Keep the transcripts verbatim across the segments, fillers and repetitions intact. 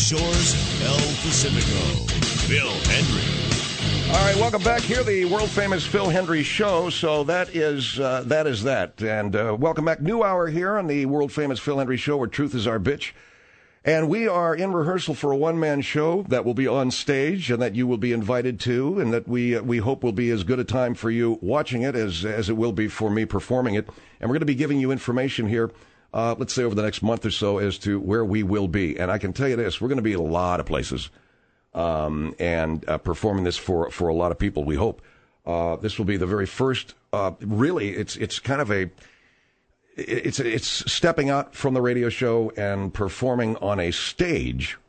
shores of El Pacifico, Phil Hendrie. All right, welcome back here, the world-famous Phil Hendrie Show. So that is uh, that is that. And uh, welcome back. New hour here on the world-famous Phil Hendrie Show, where truth is our bitch. And we are in rehearsal for a one-man show that will be on stage and that you will be invited to, and that we uh, we hope will be as good a time for you watching it as, as it will be for me performing it. And we're going to be giving you information here, uh, let's say over the next month or so, as to where we will be. And I can tell you this, we're going to be in a lot of places. Um, and uh, performing this for, for a lot of people, we hope. Uh, this will be the very first, uh, really, it's it's kind of a, it's it's stepping out from the radio show and performing on a stage,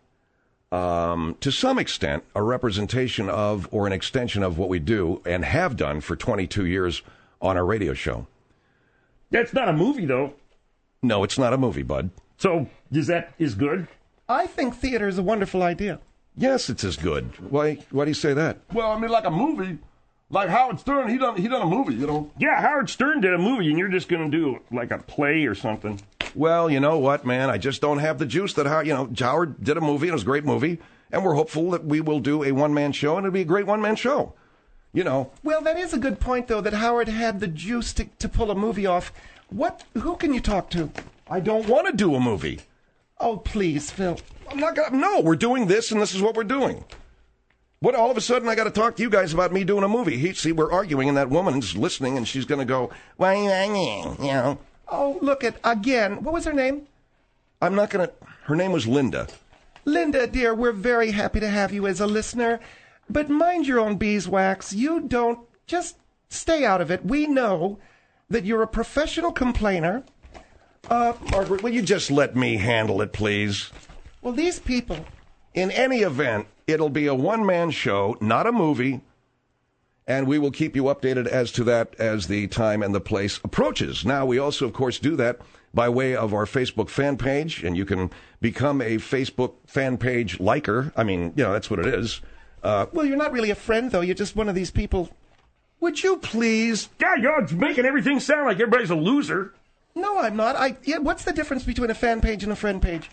um, to some extent, a representation of or an extension of what we do and have done for twenty-two years on our radio show. That's not a movie, though. No, it's not a movie, bud. So, is that is good? I think theater is a wonderful idea. Yes, it's as good. Why Why do you say that? Well, I mean, like a movie. Like Howard Stern, he done he done a movie, you know. Yeah, Howard Stern did a movie, and you're just going to do, like, a play or something. Well, you know what, man? I just don't have the juice that, Howard, you know, Howard did a movie, and it was a great movie, and we're hopeful that we will do a one-man show, and it'll be a great one-man show. You know. Well, that is a good point, though, that Howard had the juice to, to pull a movie off. What? Who can you talk to? I don't want to do a movie. Oh, please, Phil. I'm not gonna. No, we're doing this, and this is what we're doing. What? All of a sudden, I got to talk to you guys about me doing a movie. He, see, we're arguing, and that woman's listening, and she's going to go, "Why, you know?" Oh, look at again. What was her name? I'm not going to. Her name was Linda. Linda, dear, we're very happy to have you as a listener, but mind your own beeswax. You don't just stay out of it. We know that you're a professional complainer. Uh, Margaret, will you just let me handle it, please? Well, these people. In any event, it'll be a one-man show, not a movie, and we will keep you updated as to that as the time and the place approaches. Now, we also, of course, do that by way of our Facebook fan page, and you can become a Facebook fan page liker. I mean, you know, that's what it is. Uh, well, you're not really a friend, though. You're just one of these people. Would you please? Yeah, you're making everything sound like everybody's a loser. No, I'm not. I. Yeah, what's the difference between a fan page and a friend page?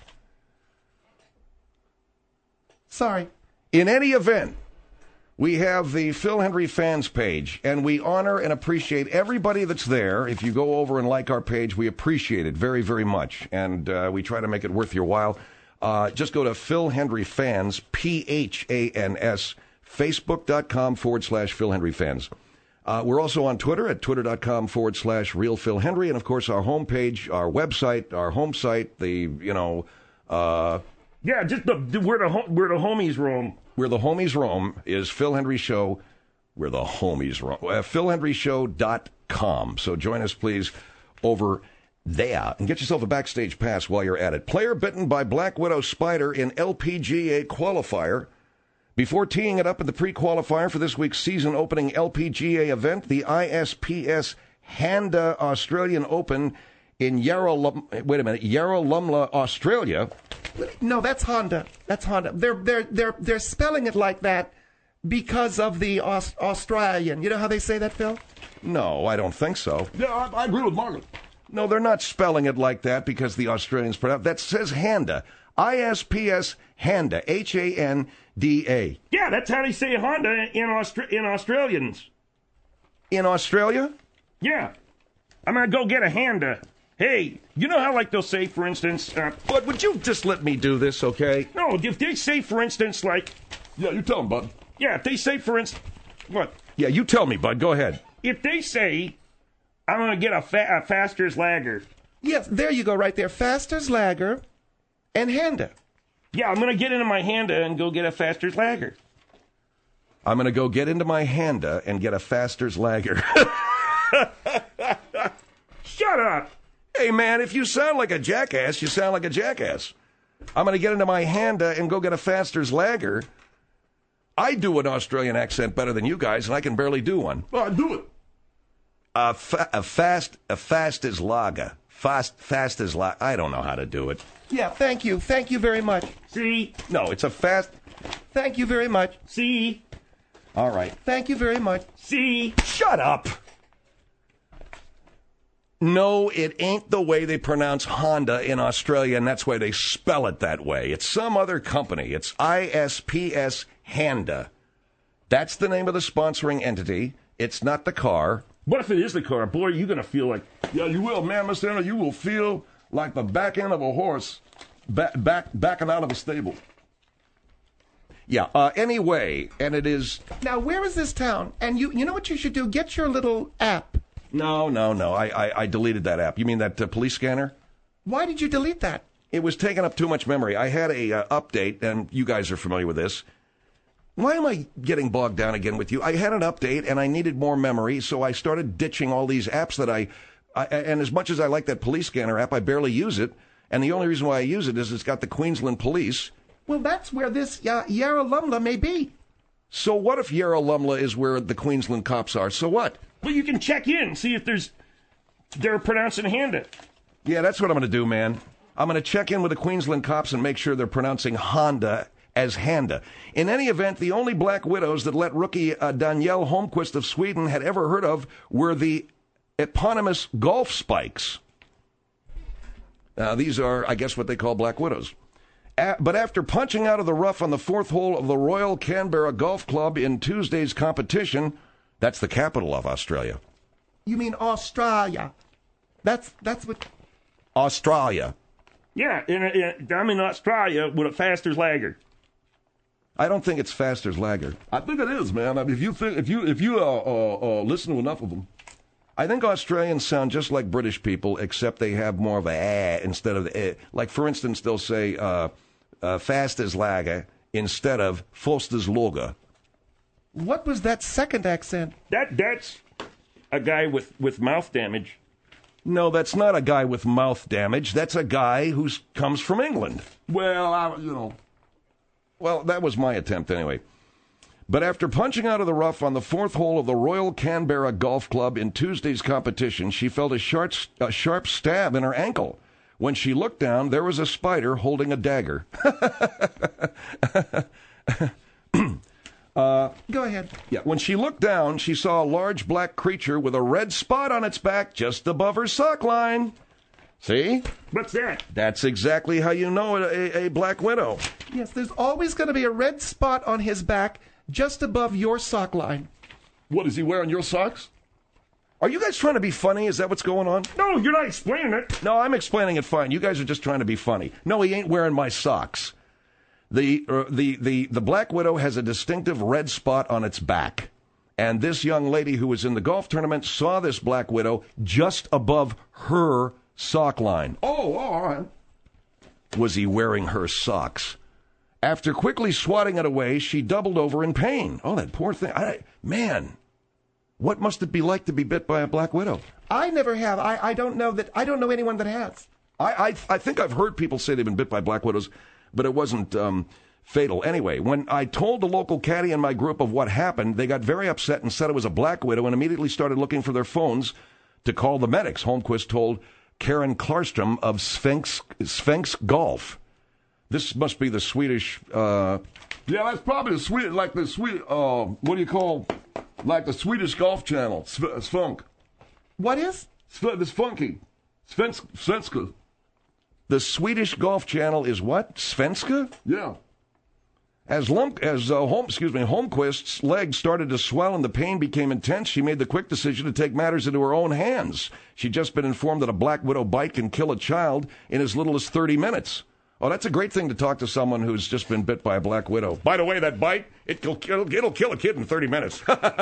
Sorry. In any event, we have the Phil Hendrie fans page, and we honor and appreciate everybody that's there. If you go over and like our page, we appreciate it very, very much, and uh, we try to make it worth your while. Uh, just go to Phil Hendrie Fans, P H A N S, Facebook.com forward slash Phil Hendrie Fans. Uh, we're also on Twitter at twitter.com forward slash Real Phil Hendrie, and of course our homepage, our website, our home site, the, you know, uh... Yeah, just the, where the where the homies roam. Where the homies roam is Phil Hendrie Show. Where the homies roam. Uh, Phil Hendrie Show dot com. So join us, please, over there. And get yourself a backstage pass while you're at it. Player bitten by Black Widow spider in L P G A qualifier. Before teeing it up in the pre-qualifier for this week's season-opening L P G A event, the I S P S Handa Australian Open in Yarralum, wait a minute, Yarralumla, Australia. No, that's Honda. That's Honda. They're they're they're they're spelling it like that because of the Aust- Australian. You know how they say that, Phil? No, I don't think so. Yeah, I, I agree with Margaret. No, they're not spelling it like that because the Australians pronounce that says Handa. I S P S Handa. H A N D A. Yeah, that's how they say Honda in Austra- in Australians. In Australia? Yeah. I'm going to go get a Honda. Hey, you know how, like, they'll say, for instance... Uh, but would you just let me do this, okay? No, if they say, for instance, like... Yeah, you tell them, bud. Yeah, if they say, for instance... What? Yeah, you tell me, bud. Go ahead. If they say, I'm going to get a, fa- a Faster's Lager. Yes, there you go, right there. Faster's Lager and Honda. Yeah, I'm going to get into my Honda and go get a Faster's Lager. I'm going to go get into my Honda and get a Faster's Lager. Shut up. Hey, man, if you sound like a jackass, you sound like a jackass. I'm going to get into my Honda and go get a Faster's Lager. I do an Australian accent better than you guys, and I can barely do one. Well, do it. A, fa- a fast, a fast as lager. Fast, fast as lager. I don't know how to do it. Yeah, thank you. Thank you very much. See? No, it's a fast... Thank you very much. See? All right. Thank you very much. See? Shut up. No, it ain't the way they pronounce Honda in Australia, and that's why they spell it that way. It's some other company. It's I S P S Honda. That's the name of the sponsoring entity. It's not the car. What if it is the car? Boy, you're going to feel like... Yeah, you will, man, Mister Henry. You will feel like the back end of a horse back, back, backing out of a stable. Yeah, uh, anyway, and it is... Now, where is this town? And you you know what you should do? Get your little app. No, no, no. I, I, I deleted that app. You mean that uh, police scanner? Why did you delete that? It was taking up too much memory. I had a uh, update, and you guys are familiar with this. Why am I getting bogged down again with you? I had an update, and I needed more memory, so I started ditching all these apps that I... I and as much as I like that police scanner app, I barely use it. And the only reason why I use it is it's got the Queensland Police... Well, that's where this uh, Yarralumla may be. So what if Yarralumla is where the Queensland cops are? So what? Well, you can check in, see if there's... They're pronouncing Honda. Yeah, that's what I'm going to do, man. I'm going to check in with the Queensland cops and make sure they're pronouncing Honda as Handa. In any event, the only black widows that let rookie uh, Danielle Holmquist of Sweden had ever heard of were the eponymous golf spikes. Now, these are, I guess, what they call black widows. A- but after punching out of the rough on the fourth hole of the Royal Canberra Golf Club in Tuesday's competition, that's the capital of Australia. You mean Australia? That's that's what... Australia. Yeah, in a, in a, I'm in Australia with a Faster's Lager. I don't think it's Faster's Lager. I think it is, man. I mean, if you think, if you if you uh, uh, uh, listen to enough of them, I think Australians sound just like British people, except they have more of a eh instead of eh. Like, for instance, they'll say uh, uh, Faster's Lager instead of Foster's Lager. What was that second accent? That that's a guy with, with mouth damage. No, that's not a guy with mouth damage. That's a guy who comes from England. well, I, you know, Well, that was my attempt anyway. But after punching out of the rough on the fourth hole of the Royal Canberra Golf Club in Tuesday's competition, she felt a sharp, a sharp stab in her ankle. When she looked down, there was a spider holding a dagger. Uh, Go ahead. Yeah, when she looked down, she saw a large black creature with a red spot on its back just above her sock line. See? What's that? That's exactly how you know a, a black widow. Yes, there's always going to be a red spot on his back just above your sock line. what is he wearing? Your socks? Are you guys trying to be funny? Is that what's going on? No, you're not explaining it. No, I'm explaining it fine. You guys are just trying to be funny. No, he ain't wearing my socks. The, uh, the, the, the black widow has a distinctive red spot on its back. And this young lady who was in the golf tournament saw this black widow just above her sock line. Oh, oh, all right. Was he wearing her socks? After quickly swatting it away, she doubled over in pain. Oh, that poor thing. I, man, what must it be like to be bit by a black widow? I never have. I, I don't know that. I don't know anyone that has. I, I, I think I've heard people say they've been bit by black widows, but it wasn't um, fatal. Anyway, when I told the local caddy in my group of what happened, they got very upset and said it was a black widow and immediately started looking for their phones to call the medics. Holmquist told Karen Klarstrom of Sphinx, Sphinx Golf. This must be the Swedish... Uh, Yeah, that's probably the Swedish, like the Swedish, uh, what do you call, like the Swedish Golf Channel, Sv- Svunk. What is? Sv- this funky. Svensk, Svenska. the Swedish Golf Channel is what? Svenska? Yeah. As Lum, as uh, Holm, excuse me, Holmquist's legs started to swell and the pain became intense, she made the quick decision to take matters into her own hands. She'd just been informed that a black widow bite can kill a child in as little as thirty minutes. Oh, that's a great thing to talk to someone who's just been bit by a black widow. By the way, that bite, it'll, it'll, it'll kill a kid in thirty minutes.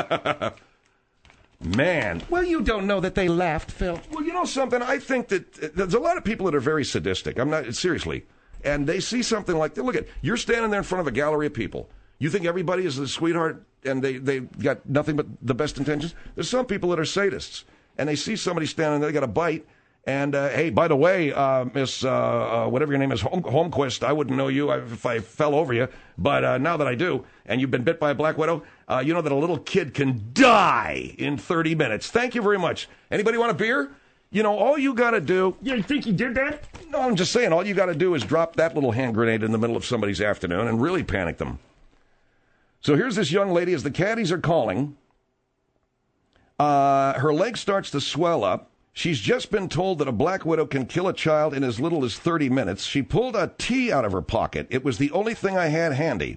Man. Well, you don't know that they laughed, Phil. Well, you know something? I think that uh, there's a lot of people that are very sadistic. I'm not, seriously. And they see something like, look at, you're standing there in front of a gallery of people. You think everybody is a sweetheart and they, they got nothing but the best intentions? There's some people that are sadists. And they see somebody standing there, they got a bite. And, uh, hey, by the way, uh, Miss, uh, uh, whatever your name is, Holm- Holmquist, I wouldn't know you if I fell over you. But uh, now that I do, and you've been bit by a black widow, uh, you know that a little kid can die in thirty minutes. Thank you very much. Anybody want a beer? You know, all you got to do... Yeah, you think he did that? No, I'm just saying, all you got to do is drop that little hand grenade in the middle of somebody's afternoon and really panic them. So here's this young lady, as the caddies are calling. Uh, her leg starts to swell up. She's just been told that a black widow can kill a child in as little as thirty minutes. She pulled a tea out of her pocket. It was the only thing I had handy.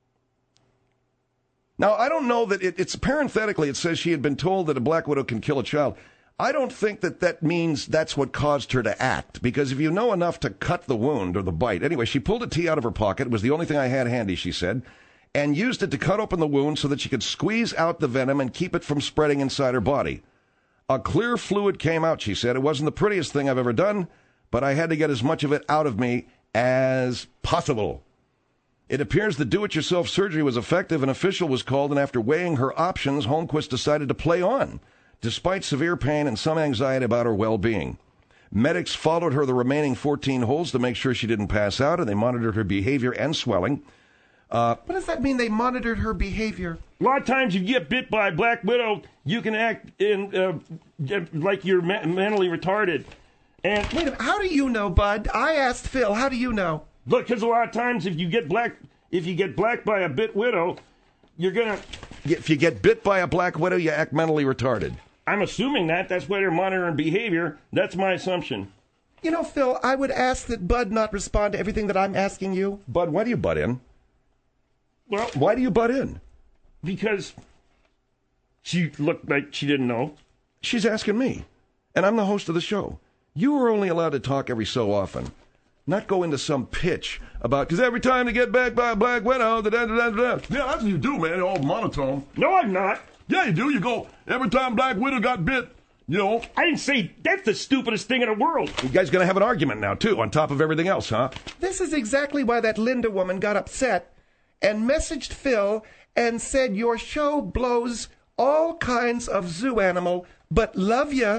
Now, I don't know that it, it's parenthetically, it says she had been told that a black widow can kill a child. I don't think that that means that's what caused her to act, because if you know enough to cut the wound or the bite. Anyway, she pulled a tea out of her pocket. It was the only thing I had handy, she said, and used it to cut open the wound so that she could squeeze out the venom and keep it from spreading inside her body. A clear fluid came out, she said. It wasn't the prettiest thing I've ever done, but I had to get as much of it out of me as possible. It appears the do-it-yourself surgery was effective. An official was called, and after weighing her options, Holmquist decided to play on, despite severe pain and some anxiety about her well-being. Medics followed her the remaining fourteen holes to make sure she didn't pass out, and they monitored her behavior and swelling. Uh, what does that mean, they monitored her behavior? A lot of times if you get bit by a black widow, you can act in uh, like you're me- mentally retarded. And wait a minute, how do you know, Bud? I asked Phil, how do you know? Look, because a lot of times if you get black, if you get black by a bit widow, you're gonna. If you get bit by a black widow, you act mentally retarded. I'm assuming that. That's why they're monitoring behavior. That's my assumption. You know, Phil, I would ask that Bud not respond to everything that I'm asking you. Bud, why do you butt in? Well, why do you butt in? Because she looked like she didn't know. She's asking me, and I'm the host of the show. You are only allowed to talk every so often, not go into some pitch about, because every time they get back by a black widow, da da da da. Yeah, that's what you do, man. All monotone. No, I'm not. Yeah, you do. You go, every time black widow got bit, you know. I didn't say that's the stupidest thing in the world. You guys going to have an argument now, too, on top of everything else, huh? This is exactly why that Linda woman got upset and messaged Phil and said your show blows all kinds of zoo animal, but love ya.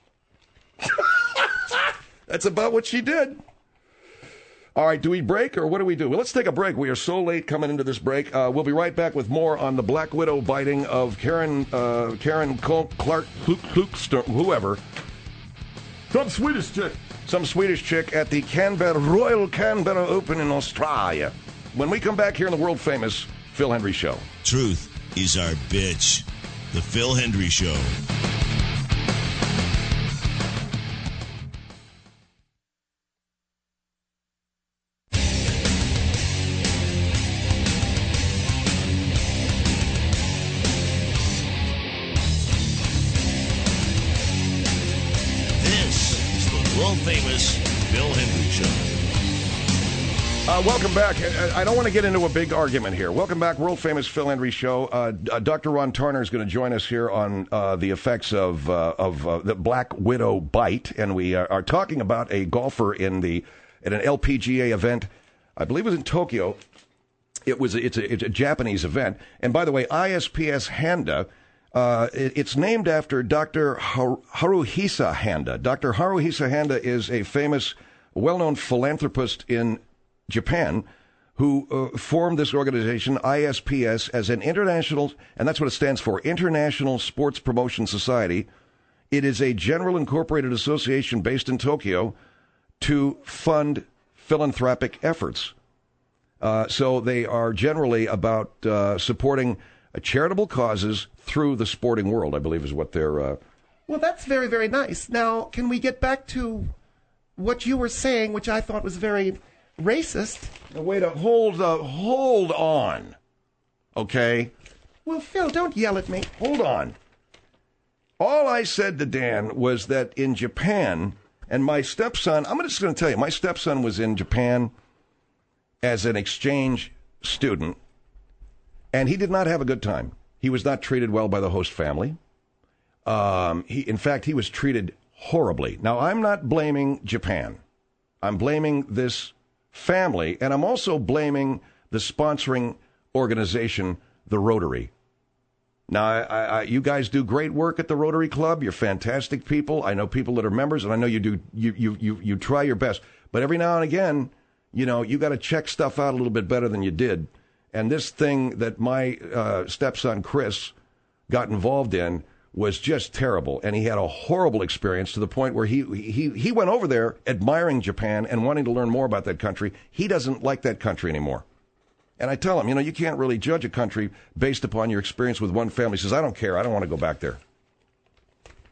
That's about what she did. All right, do we break or what do we do? Well, let's take a break. We are so late coming into this break. Uh, we'll be right back with more on the Black Widow biting of Karen uh, Karen Col- Clark Kluk, Kluk, whoever. Some Swedish chick. Some Swedish chick at the Canberra Royal Canberra Open in Australia. When we come back here in the world-famous Phil Hendrie Show. Truth is our bitch. The Phil Hendrie Show. Famous Phil Hendrie Show. Uh, welcome back. I, I don't want to get into a big argument here. Welcome back, world famous Phil Hendrie Show. Uh, uh, Doctor Ron Tarner is going to join us here on uh, the effects of uh, of uh, the Black Widow bite, and we uh, are talking about a golfer in the at an L P G A event. I believe it was in Tokyo. It was it's a, it's a Japanese event, and by the way, I S P S Handa. Uh, it, it's named after Doctor Har- Haruhisa Handa. Doctor Haruhisa Handa is a famous, well-known philanthropist in Japan who uh, formed this organization, I S P S, as an international, and that's what it stands for, International Sports Promotion Society. It is a general incorporated association based in Tokyo to fund philanthropic efforts. Uh, so they are generally about uh, supporting uh, charitable causes through the sporting world, I believe is what they're... Uh... Well, that's very, very nice. Now, can we get back to what you were saying, which I thought was very racist? Now, wait a... Hold, uh, hold on. Okay? Well, Phil, don't yell at me. Hold on. All I said to Dan was that in Japan, and my stepson... I'm just going to tell you, my stepson was in Japan as an exchange student, and he did not have a good time. He was not treated well by the host family. Um, he, in fact, he was treated horribly. Now, I'm not blaming Japan. I'm blaming this family, and I'm also blaming the sponsoring organization, the Rotary. Now, I, I, you guys do great work at the Rotary Club. You're fantastic people. I know people that are members, and I know you do. You you you, you try your best, but every now and again, you know, you got to check stuff out a little bit better than you did. And this thing that my uh, stepson, Chris, got involved in was just terrible. And he had a horrible experience to the point where he, he, he went over there admiring Japan and wanting to learn more about that country. He doesn't like that country anymore. And I tell him, you know, you can't really judge a country based upon your experience with one family. He says, I don't care. I don't want to go back there.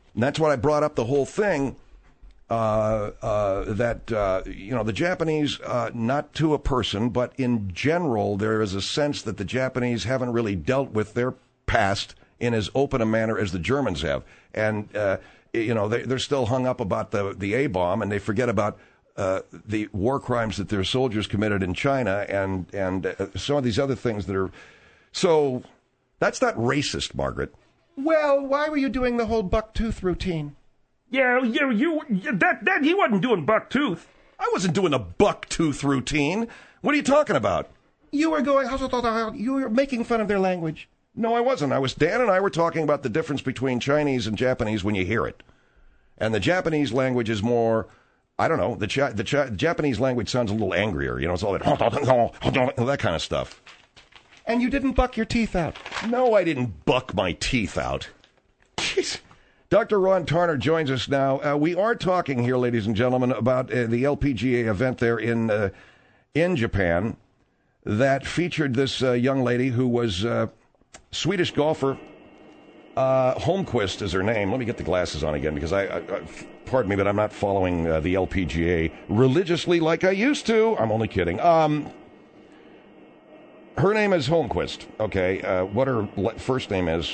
And that's what I brought up the whole thing. Uh, uh, that, uh, you know, the Japanese, uh, not to a person, but in general, there is a sense that the Japanese haven't really dealt with their past in as open a manner as the Germans have. And, uh, you know, they, they're still hung up about the, the A-bomb, and they forget about uh, the war crimes that their soldiers committed in China and, and uh, some of these other things that are... So, that's not racist, Margaret. Well, why were you doing the whole buck-tooth routine? Yeah, you, you, that, that, he wasn't doing buck tooth. I wasn't doing a buck-tooth routine. What are you talking about? You were going, you were making fun of their language. No, I wasn't. I was, Dan and I were talking about the difference between Chinese and Japanese when you hear it. And the Japanese language is more, I don't know, the, Chi, the Chi, Japanese language sounds a little angrier. You know, it's all that, that kind of stuff. And you didn't buck your teeth out. No, I didn't buck my teeth out. Jeez. Doctor Ron Tarner joins us now. Uh, we are talking here, ladies and gentlemen, about uh, the L P G A event there in uh, in Japan that featured this uh, young lady who was uh, Swedish golfer. Uh, Holmquist is her name. Let me get the glasses on again because I, I, I pardon me, but I'm not following uh, the L P G A religiously like I used to. I'm only kidding. Um, her name is Holmquist. Okay, uh, what her first name is?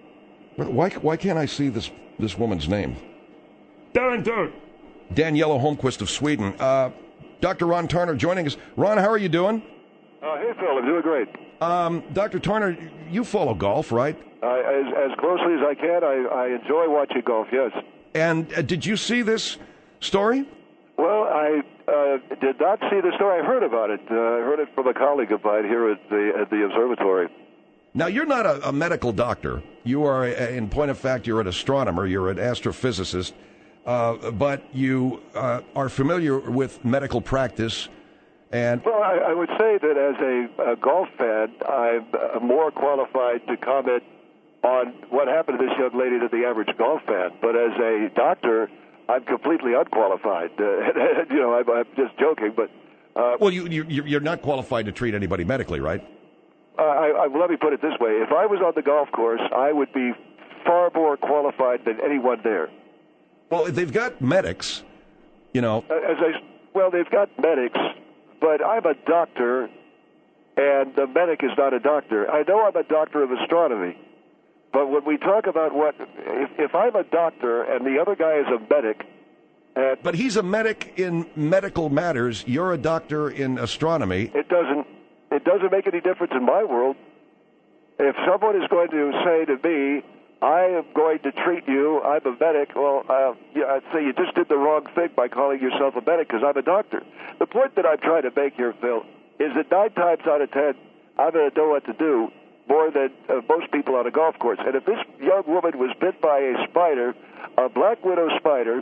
Why why can't I see this? This woman's name? Darren Dirt. Daniela Holmquist of Sweden. Uh, Doctor Ron Tarner joining us. Ron, how are you doing? Uh, hey, Phil, I'm doing great. Um, Doctor Tarner, you follow golf, right? Uh, as, as closely as I can. I, I enjoy watching golf, yes. And uh, did you see this story? Well, I uh, did not see the story. I heard about it. Uh, I heard it from a colleague of mine here at the, at the observatory. Now, you're not a, a medical doctor. You are, a, in point of fact, you're an astronomer. You're an astrophysicist. Uh, but you uh, are familiar with medical practice. And well, I, I would say that as a, a golf fan, I'm uh, more qualified to comment on what happened to this young lady than the average golf fan. But as a doctor, I'm completely unqualified. Uh, you know, I'm, I'm just joking. But uh, well, you, you, you're not qualified to treat anybody medically, right? Uh, I, I, let me put it this way. If I was on the golf course, I would be far more qualified than anyone there. Well, they've got medics, you know. As I, well, they've got medics, but I'm a doctor, and the medic is not a doctor. I know I'm a doctor of astronomy, but when we talk about what, if, if I'm a doctor and the other guy is a medic, and but he's a medic in medical matters. You're a doctor in astronomy. It doesn't. It doesn't make any difference in my world. If someone is going to say to me, I am going to treat you, I'm a medic, well, uh, yeah, I'd say you just did the wrong thing by calling yourself a medic because I'm a doctor. The point that I'm trying to make here, Phil, is that nine times out of ten, I'm going to know what to do more than uh, most people on a golf course. And if this young woman was bit by a spider, a black widow spider,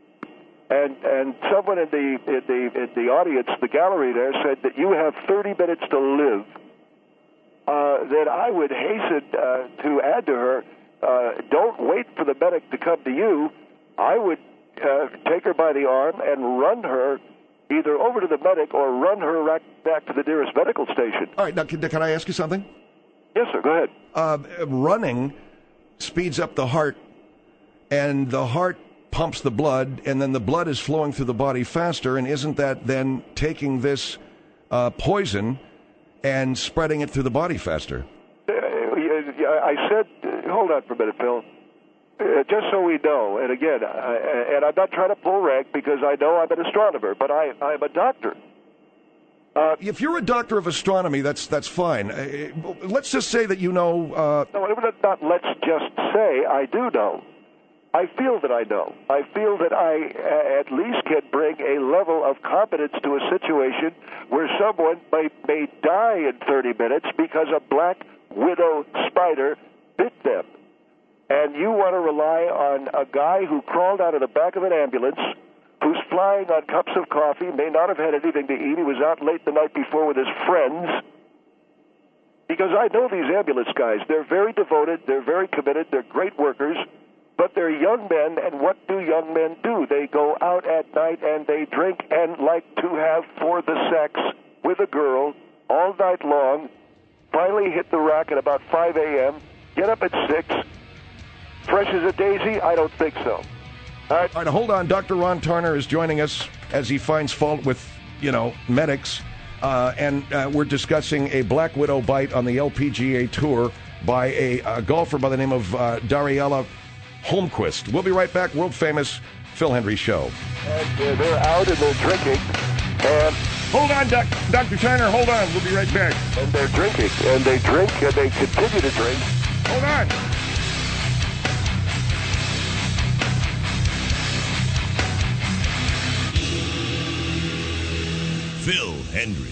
And and someone in the in the in the audience, the gallery there, said that you have thirty minutes to live. Uh, then I would hasten uh, to add to her, uh, don't wait for the medic to come to you. I would uh, take her by the arm and run her either over to the medic or run her right back to the nearest medical station. All right, now can, can I ask you something? Yes, sir. Go ahead. Uh, running speeds up the heart, and the heart pumps the blood, and then the blood is flowing through the body faster, and isn't that then taking this uh, poison and spreading it through the body faster? Uh, I said, uh, hold on for a minute, Phil. Uh, just so we know, and again, I, and I'm not trying to pull rank because I know I'm an astronomer, but I, I'm a doctor. Uh, if you're a doctor of astronomy, that's that's fine. Uh, let's just say that you know... Uh, no, not let's just say, I do know. I feel that I know. I feel that I uh, at least can bring a level of competence to a situation where someone may, may die in thirty minutes because a black widow spider bit them. And you want to rely on a guy who crawled out of the back of an ambulance, who's flying on cups of coffee, may not have had anything to eat, he was out late the night before with his friends. Because I know these ambulance guys. They're very devoted, they're very committed, they're great workers. But they're young men, and what do young men do? They go out at night and they drink and like to have for the sex with a girl all night long, finally hit the rack at about five a.m., get up at six, fresh as a daisy? I don't think so. All right. All right, hold on. Doctor Ron Tarner is joining us as he finds fault with, you know, medics. Uh, and uh, we're discussing a Black Widow bite on the L P G A Tour by a, a golfer by the name of uh, Dariella Holmquist. We'll be right back. World-famous Phil Hendry Show. And uh, they're out and they're drinking. And, Hold on, doc, Doctor Turner. Hold on. We'll be right back. and they're drinking. And they drink and they continue to drink. Hold on. Phil Hendry.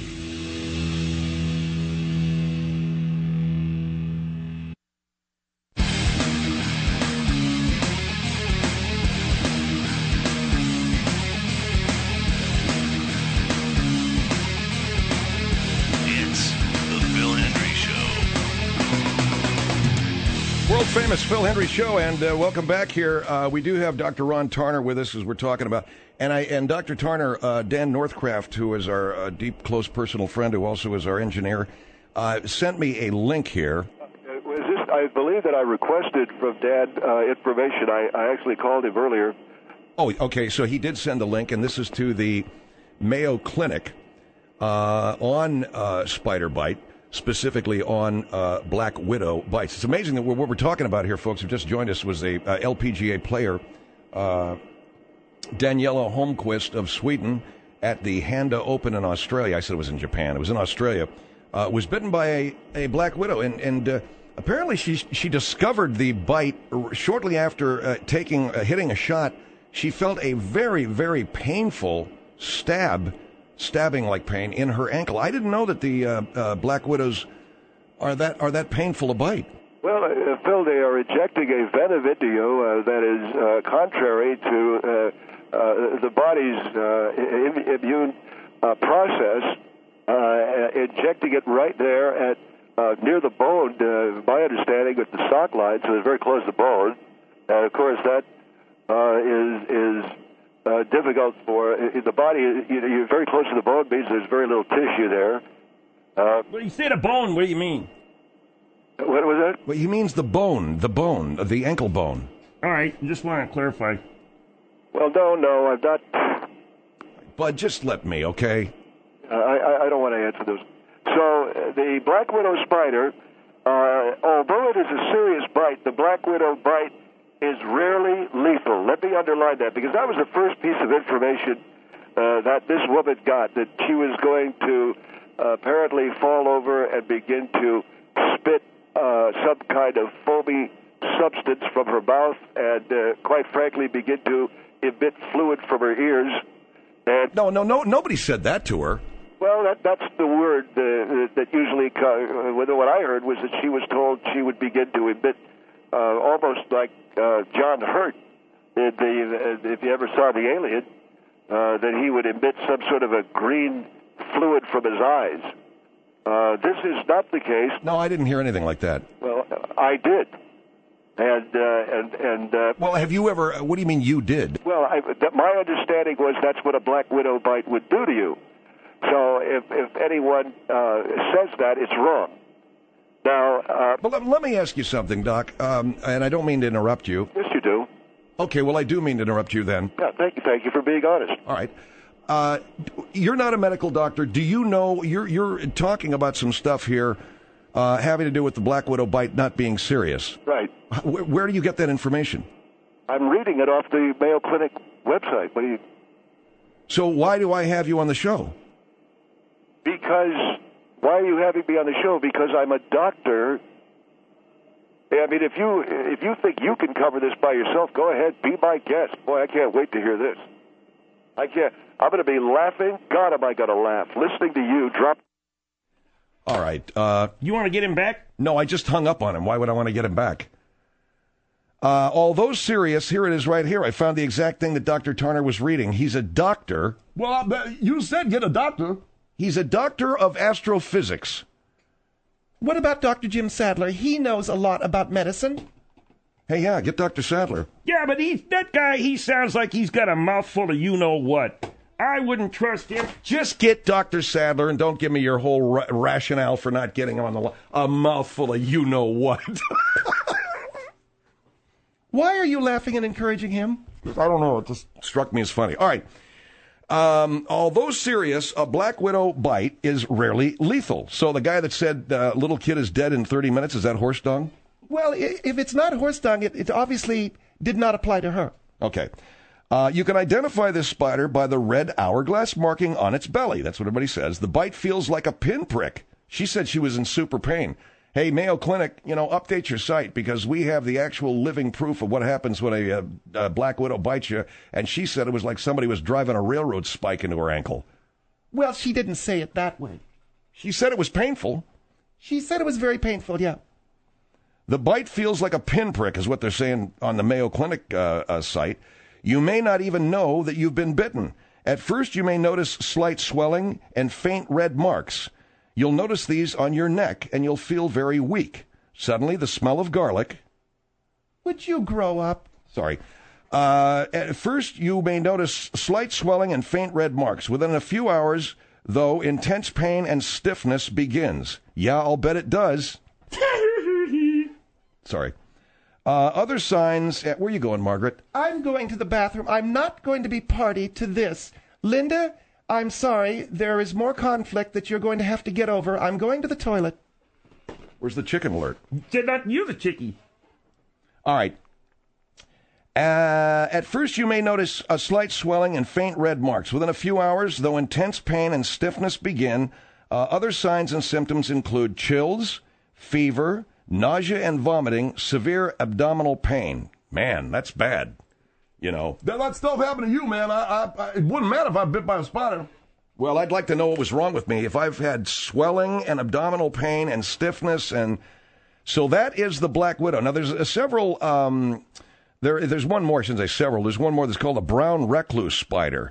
It's the Phil Hendry Show. World-famous Phil Hendry Show, and uh, welcome back here. Uh, we do have Doctor Ron Tarner with us as we're talking about, and I and Doctor Tarner, uh, Dan Northcraft, who is our uh, deep, close personal friend, who also is our engineer, uh, sent me a link here. Uh, was this, I believe that I requested from Dan uh, information. I, I actually called him earlier. Oh, okay, so he did send a link, and this is to the Mayo Clinic uh, on uh, spider bite, specifically on uh, Black Widow bites. It's amazing that we're, what we're talking about here, folks, who just joined us, was a uh, L P G A player, uh, Daniela Holmquist of Sweden, at the Handa Open in Australia. I said it was in Japan. It was in Australia. Uh, was bitten by a, a Black Widow, and, and uh, apparently she she discovered the bite shortly after uh, taking uh, hitting a shot. She felt a very, very painful stab, stabbing like pain in her ankle. I didn't know that the uh, uh, Black Widows are that are that painful a bite. Well, uh, Phil, they are injecting a venom into you uh, that is uh, contrary to uh, uh, the body's uh, im- immune uh, process, uh, injecting it right there at uh, near the bone, uh, my understanding, with the sock line, so it's very close to the bone. And, of course, that uh, is, is uh, difficult for uh, the body. You know, you're very close to the bone means there's very little tissue there. Uh, Well, you said a bone. What do you mean? what was that? Well, he means the bone, the bone, the ankle bone. All right. Just want to clarify. Well, no, no, I'm not. But just let me, okay? Uh, I, I don't want to answer those. So uh, the Black Widow spider, uh, although it is a serious bite, the Black Widow bite is rarely lethal. Let me underline that, because that was the first piece of information uh, that this woman got, that she was going to uh, apparently fall over and begin to spit uh, some kind of foamy substance from her mouth and, uh, quite frankly, begin to emit fluid from her ears. And No, no, no. Nobody said that to her. well, that, that's the word uh, that usually, co- uh, what I heard was that she was told she would begin to emit uh, almost like uh, John Hurt, in the, uh, if you ever saw The Alien, uh, that he would emit some sort of a green fluid from his eyes. Uh, this is not the case. No, I didn't hear anything like that. Well, I did. And, uh, and, and, uh, Well, have you ever, what do you mean you did? well, I, that my understanding was that's what a Black Widow bite would do to you. So if, if anyone uh, says that, it's wrong. Now, uh, Well, let, let me ask you something, Doc, um, and I don't mean to interrupt you. yes, you do. Okay, well, I do mean to interrupt you then. Yeah, thank you, thank you for being honest. All right. Uh, you're not a medical doctor. Do you know, you're, you're talking about some stuff here uh, having to do with the Black Widow bite not being serious. Right. Where, where do you get that information? I'm reading it off the Mayo Clinic website. What do you? So why do I have you on the show? Because why are you having me on the show? Because I'm a doctor. I mean, if you if you think you can cover this by yourself, go ahead, be my guest. Boy, I can't wait to hear this. I can't. I'm going to be laughing. God, am I going to laugh listening to you drop. All right. Uh, You want to get him back? no, I just hung up on him. Why would I want to get him back? Uh, although serious, here it is right here. I found the exact thing that Doctor Tarner was reading. He's a doctor. Well, I bet you said get a doctor. He's a doctor of astrophysics. What about Doctor Jim Sadler? He knows a lot about medicine. Hey, yeah, get Doctor Sadler. Yeah, but he's that guy. He sounds like he's got a mouthful of you know what. I wouldn't trust him. Just get Doctor Sadler and don't give me your whole ra- rationale for not getting him on the line. A mouthful of you know what. Why are you laughing and encouraging him? I don't know. It just struck me as funny. All right. Um, although serious, a black widow bite is rarely lethal. So the guy that said uh, little kid is dead in thirty minutes, is that horse dung? Well, if it's not horse dung, it, it obviously did not apply to her. Okay. Uh, you can identify this spider by the red hourglass marking on its belly. That's what everybody says. The bite feels like a pinprick. She said she was in super pain. Hey, Mayo Clinic, you know, update your site because we have the actual living proof of what happens when a, a, a black widow bites you. And she said it was like somebody was driving a railroad spike into her ankle. Well, she didn't say it that way. She said it was painful. She said it was very painful, yeah. The bite feels like a pinprick is what they're saying on the Mayo Clinic uh, uh, site. You may not even know that you've been bitten. At first, you may notice slight swelling and faint red marks. You'll notice these on your neck, and you'll feel very weak. Suddenly, the smell of garlic... Would you grow up? Sorry. Uh, at first, you may notice slight swelling and faint red marks. Within a few hours, though, intense pain and stiffness begins. Yeah, I'll bet it does. Sorry. Uh, other signs... Uh, where are you going, Margaret? I'm going to the bathroom. I'm not going to be party to this. Linda... I'm sorry, there is more conflict that you're going to have to get over. I'm going to the toilet. Where's the chicken alert? Did not you the chickie? All right. Uh, at first, you may notice a slight swelling and faint red marks. Within a few hours, though intense pain and stiffness begin, uh, other signs and symptoms include chills, fever, nausea and vomiting, severe abdominal pain. Man, that's bad. You know. That, that stuff happened to you, man. I, I, I, it wouldn't matter if I bit by a spider. Well, I'd like to know what was wrong with me. If I've had swelling and abdominal pain and stiffness, and so that is the black widow. Now, there's uh, several. Um, there, there's one more. I shouldn't say several. There's one more that's called a brown recluse spider,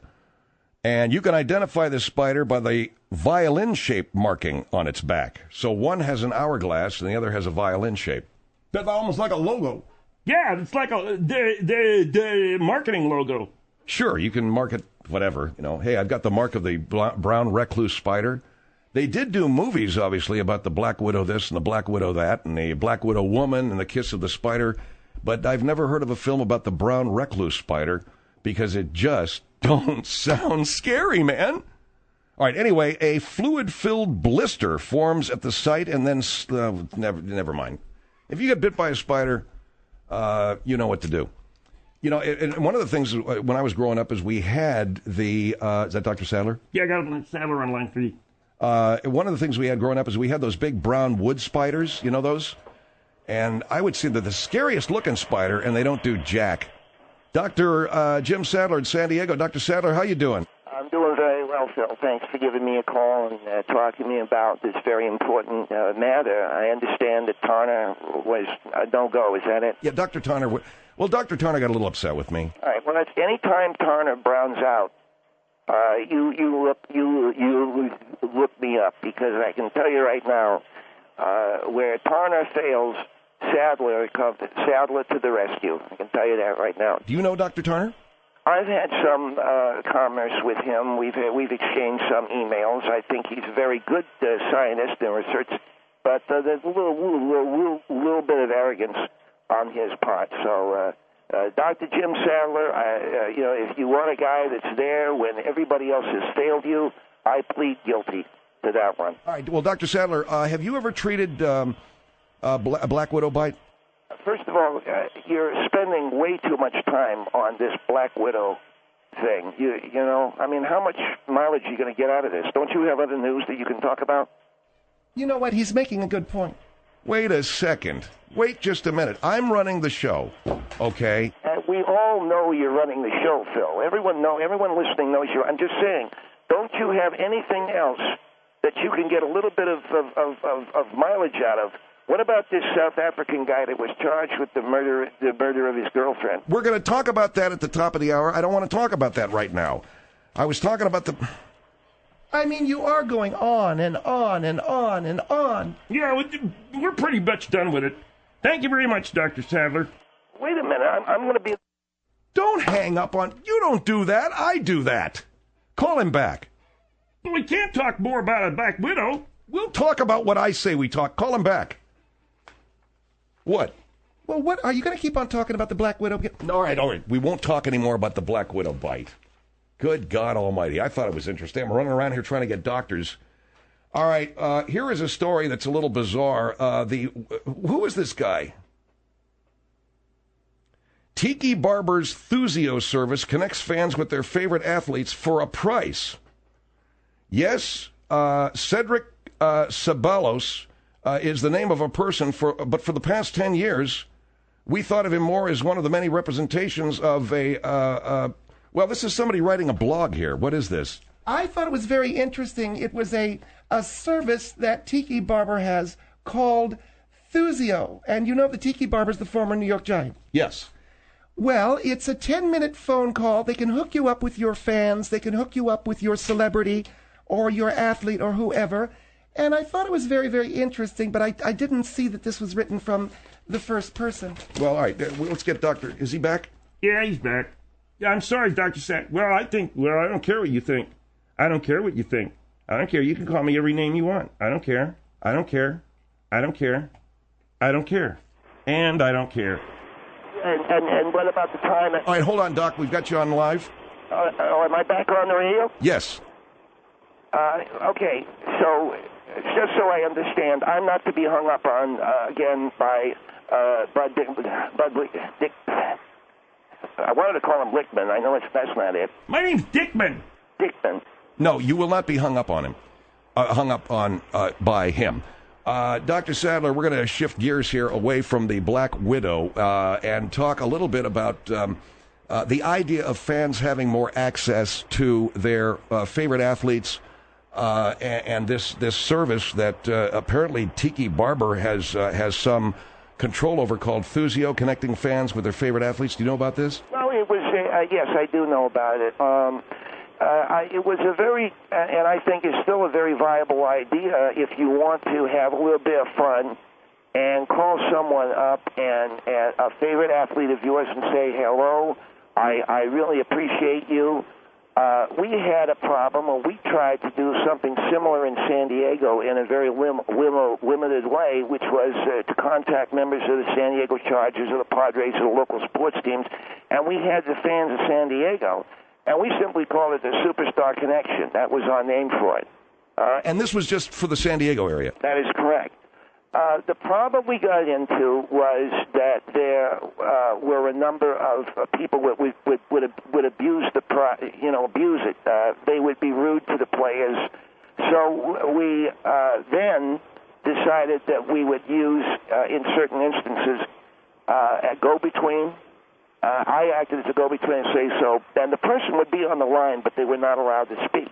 and you can identify this spider by the violin-shaped marking on its back. So one has an hourglass, and the other has a violin shape. That's almost like a logo. Yeah, it's like a the the the marketing logo. Sure, you can market whatever. You know, hey, I've got the mark of the brown recluse spider. They did do movies, obviously, about the Black Widow this and the Black Widow that, and the Black Widow woman and the kiss of the spider. But I've never heard of a film about the brown recluse spider because it just don't sound scary, man. All right. Anyway, a fluid-filled blister forms at the site, and then uh, never never mind. If you get bit by a spider. Uh, you know what to do. You know, and one of the things when I was growing up is we had the, uh, is that Doctor Sadler? Yeah, I got Sadler on line three. Uh, one of the things we had growing up is we had those big brown wood spiders, you know those? And I would see that the scariest looking spider, and they don't do jack. Doctor Uh, Jim Sadler in San Diego. Doctor Sadler, how you doing? I'm doing very well, Phil. Thanks for giving me a call and uh, talking to me about this very important uh, matter. I understand that Tarner was a no-go. Is that it? Yeah, Doctor Tarner. Well, Doctor Tarner got a little upset with me. All right. Well, it's any time Tarner browns out, uh, you you look you you look me up because I can tell you right now, uh, where Tarner fails, Sadler comes. Sadler to the rescue. I can tell you that right now. Do you know Doctor Tarner? I've had some uh, commerce with him. We've uh, we've exchanged some emails. I think he's a very good uh, scientist and research, but uh, there's a little, little, little, little bit of arrogance on his part. So, uh, uh, Doctor Jim Sadler, I, uh, you know, if you want a guy that's there when everybody else has failed you, I plead guilty to that one. All right. Well, Doctor Sadler, uh, have you ever treated um, a, bla- a black widow bite? First of all, uh, you're spending way too much time on this Black Widow thing. You, you know, I mean, how much mileage are you going to get out of this? Don't you have other news that you can talk about? You know what? He's making a good point. Wait a second. Wait just a minute. I'm running the show, okay? And we all know you're running the show, Phil. Everyone know. Everyone listening knows you. I'm just saying, don't you have anything else that you can get a little bit of, of, of, of, of mileage out of? What about this South African guy that was charged with the murder, the murder of his girlfriend? We're going to talk about that at the top of the hour. I don't want to talk about that right now. I was talking about the... I mean, you are going on and on and on and on. Yeah, we're pretty much done with it. Thank you very much, Doctor Sadler. Wait a minute. I'm, I'm going to be... Don't hang up on... You don't do that. I do that. Call him back. But we can't talk more about a Black Widow. We'll talk about what I say we talk. Call him back. What? Well, what are you going to keep on talking about the Black Widow? All right, all right. We won't talk anymore about the Black Widow bite. Good God Almighty! I thought it was interesting. I'm running around here trying to get doctors. All right, uh, here is a story that's a little bizarre. Uh, the who is this guy? Tiki Barber's Thuzio service connects fans with their favorite athletes for a price. Yes, uh, Cedric uh, Ceballos uh, is the name of a person, for, but for the past ten years, we thought of him more as one of the many representations of a, uh, uh, well, this is somebody writing a blog here. What is this? I thought it was very interesting. It was a, a service that Tiki Barber has called Thuzio. And you know the Tiki Barber's the former New York Giant. Yes. Well, it's a ten-minute phone call. They can hook you up with your fans. They can hook you up with your celebrity or your athlete or whoever. And I thought it was very, very interesting, but I, I didn't see that this was written from the first person. Well, all right. Let's get Doctor Is he back? Yeah, he's back. Yeah, I'm sorry, Doctor Sat. Well, I think, well, I don't care what you think. I don't care what you think. I don't care. You can call me every name you want. I don't care. I don't care. I don't care. I don't care. And I don't care. And, and, and what about the time? All right, hold on, Doc. We've got you on live. Uh, oh, am I back on the radio? Yes. Uh, okay, so just so I understand, I'm not to be hung up on uh, again by uh, Bud Dick. Bud Dick. I wanted to call him Lickman. I know it's that's not it. My name's Dickman. Dickman. No, you will not be hung up on him. Uh, hung up on uh, by him. Uh, Doctor Sadler, we're going to shift gears here away from the Black Widow uh, and talk a little bit about um, uh, the idea of fans having more access to their uh, favorite athletes uh, and, and this this service that uh, apparently Tiki Barber has uh, has some control over called Thuzio, connecting fans with their favorite athletes. Do you know about this? Well, it was uh, yes, I do know about it. Um, Uh, I, it was a very, uh, and I think is still a very viable idea if you want to have a little bit of fun and call someone up and, and a favorite athlete of yours and say, hello, I, I really appreciate you. Uh, we had a problem, or we tried to do something similar in San Diego in a very lim, lim, limited way, which was uh, to contact members of the San Diego Chargers or the Padres or the local sports teams, and we had the fans of San Diego. And we simply called it the Superstar Connection. That was our name for it. Uh, and this was just for the San Diego area? That is correct. Uh, the problem we got into was that there uh, were a number of uh, people that would, would, would, would abuse the, pro- you know, abuse it. Uh, they would be rude to the players. So we uh, then decided that we would use, uh, in certain instances, uh, a go-between. Uh, I acted as a go-between and say so, and the person would be on the line, but they were not allowed to speak.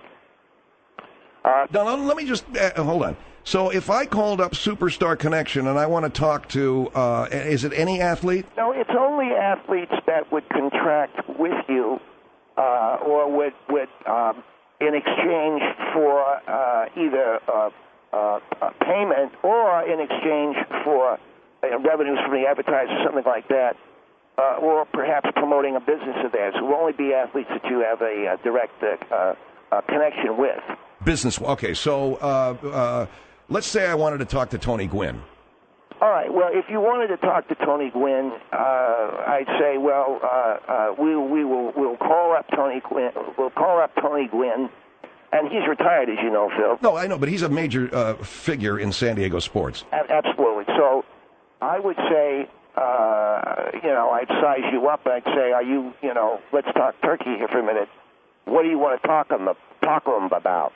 Uh, now, let me just, uh, hold on. So if I called up Superstar Connection and I want to talk to, uh, is it any athlete? No, it's only athletes that would contract with you uh, or would, would um, in exchange for uh, either uh, uh, a payment or in exchange for uh, revenues from the advertiser, something like that. Uh, or perhaps promoting a business of theirs. It will only be athletes that you have a uh, direct uh, uh, connection with. Business. Okay, so uh, uh, let's say I wanted to talk to Tony Gwynn. All right. Well, if you wanted to talk to Tony Gwynn, uh, I'd say, well, uh, uh, we we will we'll call up Tony Gwynn. We'll call up Tony Gwynn, and he's retired, as you know, Phil. No, I know, but he's a major uh, figure in San Diego sports. A- absolutely. So, I would say. Uh, you know, I'd size you up. I'd say, "Are you, you know, let's talk turkey here for a minute. What do you want to talk them talk to them about?"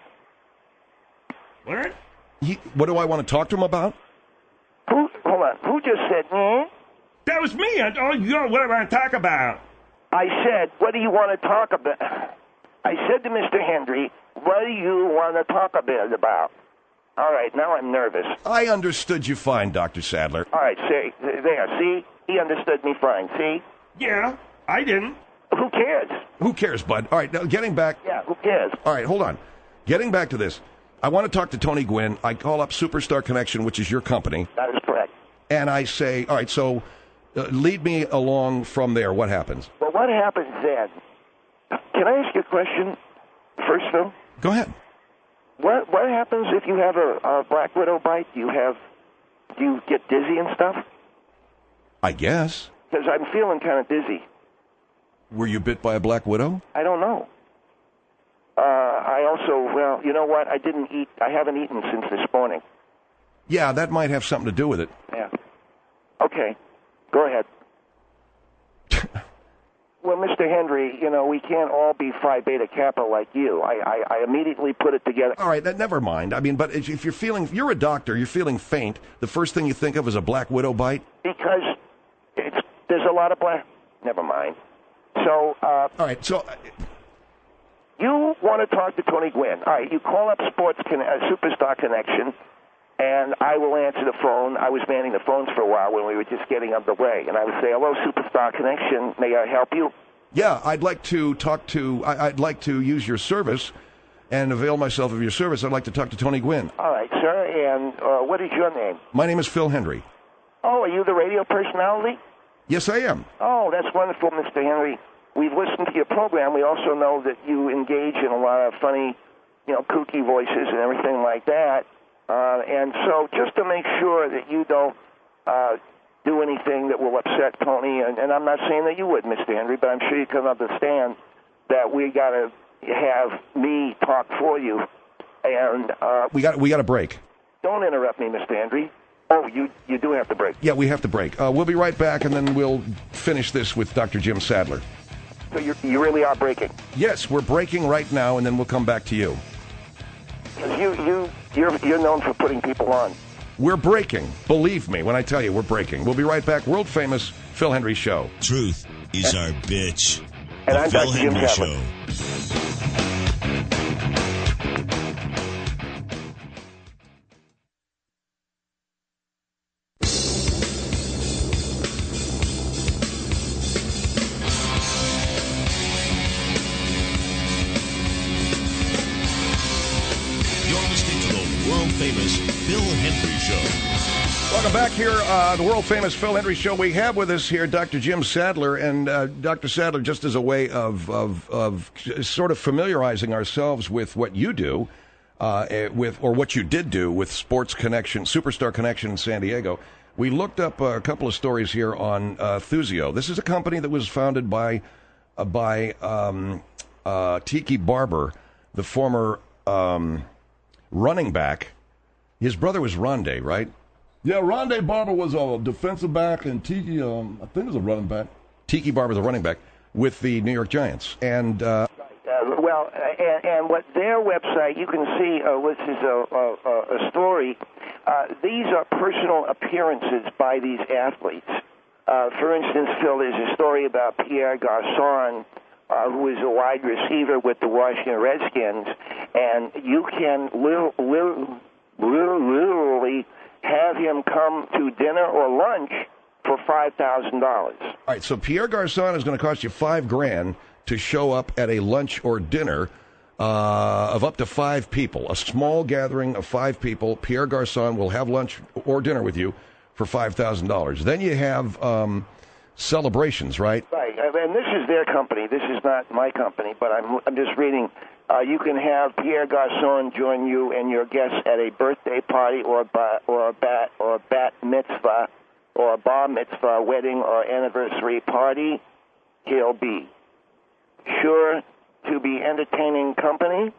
What? He, what do I want to talk to him about? Who? Hold on. Who just said? Eh? That was me. I, oh, you know what I want to talk about? I said, "What do you want to talk about?" I said to Mister Hendry, "What do you want to talk a bit about?" All right, now I'm nervous. I understood you fine, Doctor Sadler. All right, see, there, see? He understood me fine, see? Yeah, I didn't. Who cares? Who cares, bud? All right, now getting back. Yeah, who cares? All right, hold on. Getting back to this, I want to talk to Tony Gwynn. I call up Superstar Connection, which is your company. That is correct. And I say, all right, so uh, lead me along from there. What happens? Well, what happens then? Can I ask you a question first, Phil? Go ahead. What what happens if you have a, a Black Widow bite? Do you have, do you get dizzy and stuff? I guess. Because I'm feeling kind of dizzy. Were you bit by a black widow? I don't know. Uh, I also, well, you know what? I didn't eat. I haven't eaten since this morning. Yeah, that might have something to do with it. Yeah. Okay. Go ahead. Well, Mister Henry, you know, we can't all be Phi Beta Kappa like you. I, I, I immediately put it together. All right, that, never mind. I mean, but if you're feeling, you're a doctor, you're feeling faint, the first thing you think of is a black widow bite? Because it's, there's a lot of black... Never mind. So, uh... All right, so... You want to talk to Tony Gwynn. All right, you call up Sports Con- uh, Superstar Connection, and I will answer the phone. I was manning the phones for a while when we were just getting underway, and I would say, hello, Superstar Connection, may I help you? Yeah, I'd like to talk to, I, I'd like to use your service and avail myself of your service. I'd like to talk to Tony Gwynn. All right, sir, and uh, what is your name? My name is Phil Hendry. Oh, are you the radio personality? Yes, I am. Oh, that's wonderful, Mister Henry. We've listened to your program. We also know that you engage in a lot of funny, you know, kooky voices and everything like that. Uh, and so just to make sure that you don't uh, do anything that will upset Tony, and, and I'm not saying that you would, Mister Henry, but I'm sure you can understand that we got to have me talk for you. And uh, we got we got a break. Don't interrupt me, Mister Henry. Oh, you you do have to break. Yeah, we have to break. Uh, we'll be right back, and then we'll finish this with Doctor Jim Sadler. So you you really are breaking? Yes, we're breaking right now, and then we'll come back to you. You you you're you're known for putting people on. We're breaking. Believe me when I tell you we're breaking. We'll be right back. World famous Phil Hendry Show. Truth is our bitch. And the I'm Phil Doctor Jim Hendry Sadler. Show. Famous Phil Hendry Show. Welcome back here, uh, the world famous Phil Hendry Show. We have with us here Doctor Jim Sadler, and uh, Doctor Sadler, just as a way of, of of sort of familiarizing ourselves with what you do, uh, with or what you did do with Sports Connection, Superstar Connection in San Diego. We looked up a couple of stories here on uh, Thuzio. This is a company that was founded by uh, by um, uh, Tiki Barber, the former um, running back. His brother was Rondé, right? Yeah, Rondé Barber was a defensive back, and Tiki, um, I think, was a running back. Tiki Barber, the running back, with the New York Giants. And uh, uh, well, uh, and, and what their website, you can see, uh, this is a, a, a story. Uh, these are personal appearances by these athletes. Uh, for instance, Phil, there's a story about Pierre Garçon, uh, who is a wide receiver with the Washington Redskins, and you can li- li- literally have him come to dinner or lunch for five thousand dollars. All right, so Pierre Garçon is going to cost you five grand to show up at a lunch or dinner uh, of up to five people, a small gathering of five people. Pierre Garçon will have lunch or dinner with you for five thousand dollars. Then you have um, celebrations, right? Right, and this is their company. This is not my company, but I'm, I'm just reading. Uh, you can have Pierre Garçon join you and your guests at a birthday party or a bat, or a bat or a bat mitzvah or a bar mitzvah, wedding or anniversary party. He'll be sure to be entertaining company.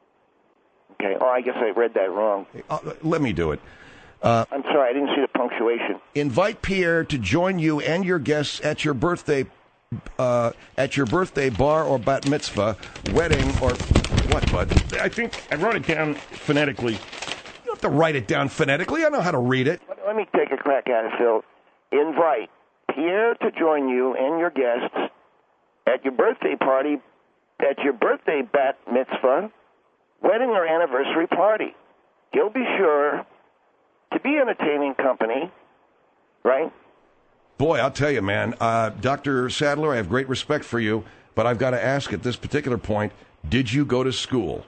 Okay. Oh, I guess I read that wrong. Uh, let me do it. Uh, I'm sorry, I didn't see the punctuation. Invite Pierre to join you and your guests at your birthday uh, at your birthday bar or bat mitzvah, wedding, or what, bud? I think I wrote it down phonetically. You don't have to write it down phonetically. I know how to read it. Let me take a crack at it, Phil. Invite Pierre to join you and your guests at your birthday party, at your birthday bat mitzvah, wedding or anniversary party. He'll be sure to be entertaining company, right? Boy, I'll tell you, man, uh, Doctor Sadler, I have great respect for you, but I've got to ask at this particular point, did you go to school?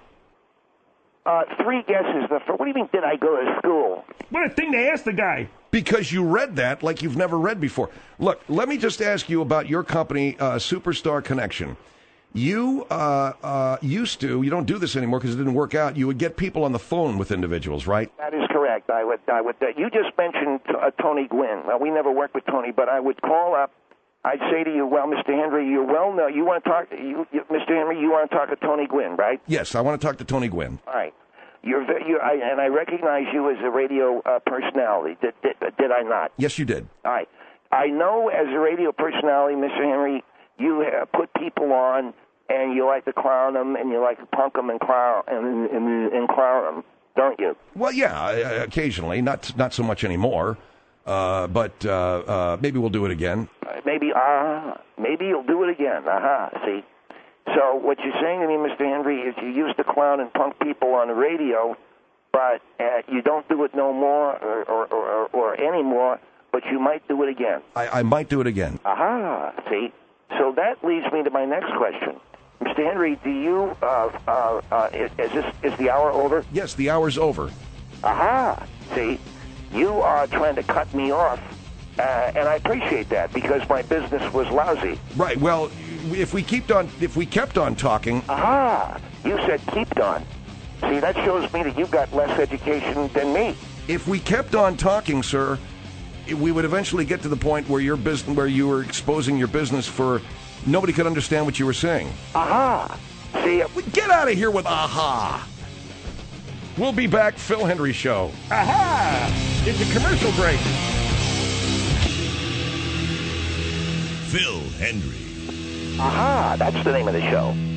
Uh, three guesses. The first, what do you mean, did I go to school? What a thing to ask the guy. Because you read that like you've never read before. Look, let me just ask you about your company, uh, Superstar Connection. You uh, uh, used to, you don't do this anymore because it didn't work out. You would get people on the phone with individuals, right? That is correct. I would, I would. Uh, you just mentioned uh, Tony Gwynn. Well, we never worked with Tony, but I would call up. I'd say to you, well, Mister Henry, you're well known. You want to talk, you, you, Mister Henry, you want to talk to Tony Gwynn, right? Yes, I want to talk to Tony Gwynn. All right. You're, you're I, and I recognize you as a radio uh, personality. Did, did, did I not? Yes, you did. All right. I know as a radio personality, Mister Henry, you have put people on. And you like to clown them, and you like to punk them and clown and, and, and clown them, don't you? Well, yeah, uh, occasionally, not not so much anymore. Uh, but uh, uh, maybe we'll do it again. Uh, maybe, ah, uh, maybe you'll do it again. Aha, uh-huh, see. So what you're saying to me, Mister Henry, is you used to clown and punk people on the radio, but uh, you don't do it no more or or, or, or anymore. But you might do it again. I, I might do it again. Aha, uh-huh, see. So that leads me to my next question. Mister Henry, do you, uh, uh, uh, is, is this, is the hour over? Yes, the hour's over. Aha, see, you are trying to cut me off, uh, and I appreciate that because my business was lousy. Right, well, if we kept on, if we kept on talking... Aha, you said kept on. See, that shows me that you've got less education than me. If we kept on talking, sir, we would eventually get to the point where your business, where you were exposing your business for... Nobody could understand what you were saying. Aha! See, get out of here with aha! We'll be back, Phil Hendrie Show. Aha! It's a commercial break. Phil Hendrie. Aha! That's the name of the show.